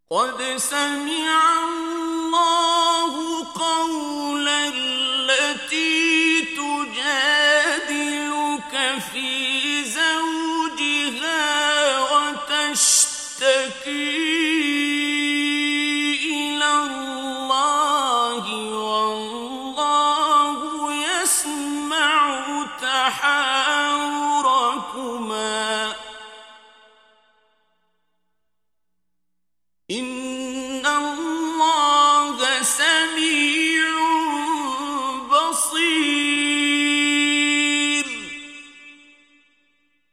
قد سمع الله قول التي تجادلك في زوجها وتشتكي إلى الله والله يسمع تحاوركما